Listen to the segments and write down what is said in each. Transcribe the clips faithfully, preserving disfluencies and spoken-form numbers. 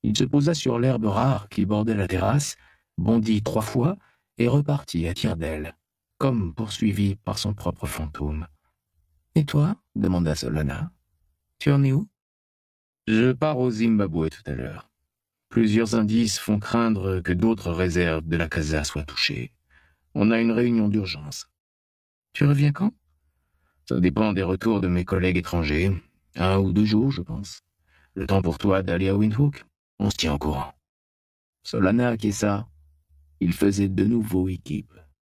Il se posa sur l'herbe rare qui bordait la terrasse, bondit trois fois et repartit à tire-d'aile, comme poursuivi par son propre fantôme. « Et toi ?» demanda Solana. « Tu en es où ?»« Je pars au Zimbabwe tout à l'heure. Plusieurs indices font craindre que d'autres réserves de la Casa soient touchées. On a une réunion d'urgence. »« Tu reviens quand ?»« Ça dépend des retours de mes collègues étrangers. Un ou deux jours, je pense. Le temps pour toi d'aller à Windhoek. On se tient au courant. » Solana acquiesça. Il faisait de nouveau équipe.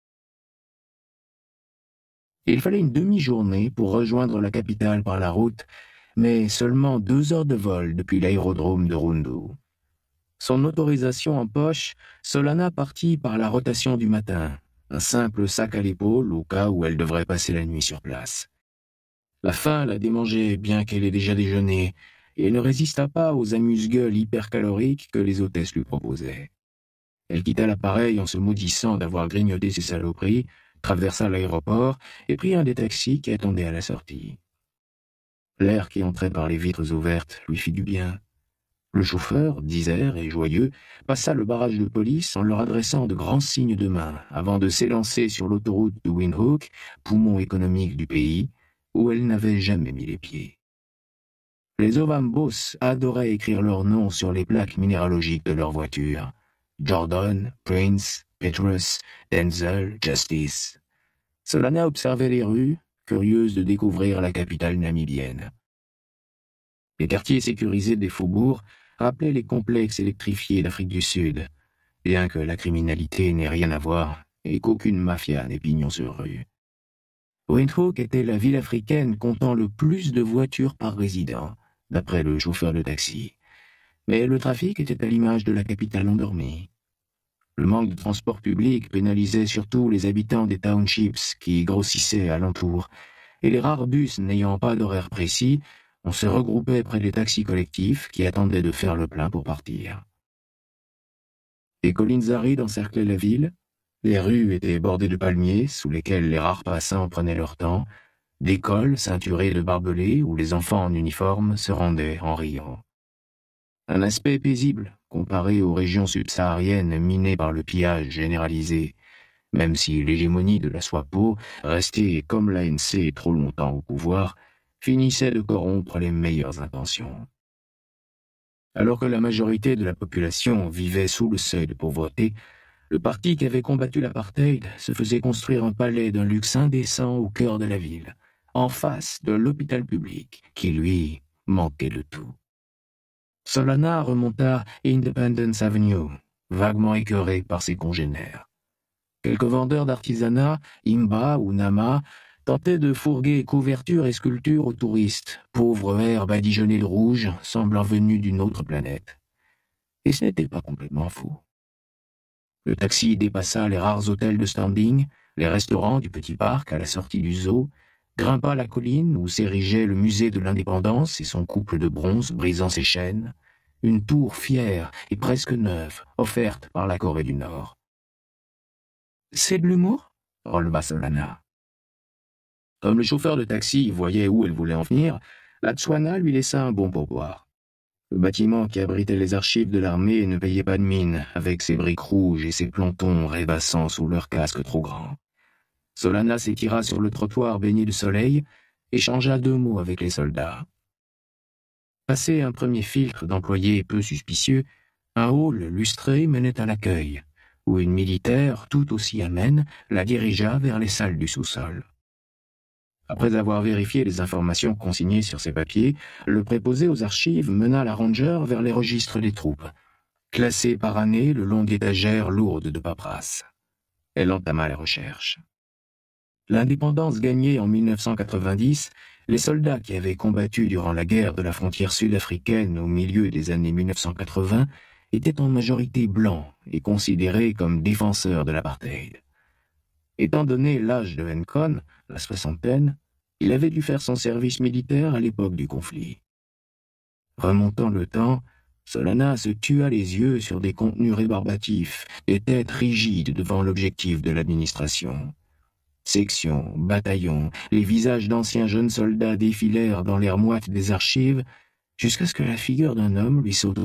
Il fallait une demi-journée pour rejoindre la capitale par la route, mais seulement deux heures de vol depuis l'aérodrome de Rundu. Son autorisation en poche, Solana partit par la rotation du matin, un simple sac à l'épaule au cas où elle devrait passer la nuit sur place. La faim la démangeait bien qu'elle ait déjà déjeuné, et elle ne résista pas aux amuse-gueules hypercaloriques que les hôtesses lui proposaient. Elle quitta l'appareil en se maudissant d'avoir grignoté ses saloperies, traversa l'aéroport et prit un des taxis qui attendait à la sortie. L'air qui entrait par les vitres ouvertes lui fit du bien. Le chauffeur, disert et joyeux, passa le barrage de police en leur adressant de grands signes de main avant de s'élancer sur l'autoroute de Windhoek, poumon économique du pays, où elle n'avait jamais mis les pieds. Les Ovambos adoraient écrire leurs noms sur les plaques minéralogiques de leurs voitures. Jordan, Prince, Petrus, Denzel, Justice. Solana observait les rues, curieuse de découvrir la capitale namibienne. Les quartiers sécurisés des faubourgs rappelaient les complexes électrifiés d'Afrique du Sud, bien que la criminalité n'ait rien à voir et qu'aucune mafia n'ait pignon sur rue. Windhoek était la ville africaine comptant le plus de voitures par résident, d'après le chauffeur de taxi. Mais le trafic était à l'image de la capitale endormie. Le manque de transport public pénalisait surtout les habitants des townships qui grossissaient alentour, et les rares bus n'ayant pas d'horaire précis, on se regroupait près des taxis collectifs qui attendaient de faire le plein pour partir. Des collines arides encerclaient la ville, les rues étaient bordées de palmiers sous lesquels les rares passants prenaient leur temps, d'écoles ceinturées de barbelés où les enfants en uniforme se rendaient en riant. Un aspect paisible comparé aux régions subsahariennes minées par le pillage généralisé, même si l'hégémonie de la SWAPO, restée comme l'A N C trop longtemps au pouvoir, finissait de corrompre les meilleures intentions. Alors que la majorité de la population vivait sous le seuil de pauvreté, le parti qui avait combattu l'apartheid se faisait construire un palais d'un luxe indécent au cœur de la ville, en face de l'hôpital public, qui, lui, manquait de tout. Solana remonta Independence Avenue, vaguement écœuré par ses congénères. Quelques vendeurs d'artisanat, Imba ou Nama, tentaient de fourguer couvertures et sculptures aux touristes, pauvres herbes badigeonnées de rouge, semblant venues d'une autre planète. Et ce n'était pas complètement faux. Le taxi dépassa les rares hôtels de standing, les restaurants du petit parc à la sortie du zoo, grimpa la colline où s'érigeait le musée de l'indépendance et son couple de bronze brisant ses chaînes, une tour fière et presque neuve, offerte par la Corée du Nord. « C'est de l'humour ?» releva Solana. Comme le chauffeur de taxi voyait où elle voulait en venir, la Tswana lui laissa un bon pourboire. Le bâtiment qui abritait les archives de l'armée ne payait pas de mine, avec ses briques rouges et ses plantons rêvassant sous leurs casques trop grands. Solana s'étira sur le trottoir baigné de soleil, échangea deux mots avec les soldats. Passé un premier filtre d'employés peu suspicieux, un hall lustré menait à l'accueil, où une militaire, tout aussi amène, la dirigea vers les salles du sous-sol. Après avoir vérifié les informations consignées sur ses papiers, le préposé aux archives mena la ranger vers les registres des troupes, classés par année le long d'étagères lourdes de paperasse. Elle entama les recherches. L'indépendance gagnée en mille neuf cent quatre-vingt-dix, les soldats qui avaient combattu durant la guerre de la frontière sud-africaine au milieu des années mille neuf cent quatre-vingts étaient en majorité blancs et considérés comme défenseurs de l'apartheid. Étant donné l'âge de Nkon, la soixantaine, il avait dû faire son service militaire à l'époque du conflit. Remontant le temps, Solana se tua les yeux sur des contenus rébarbatifs, des têtes rigides devant l'objectif de l'administration. Sections, bataillons, les visages d'anciens jeunes soldats défilèrent dans l'air moite des archives, jusqu'à ce que la figure d'un homme lui saute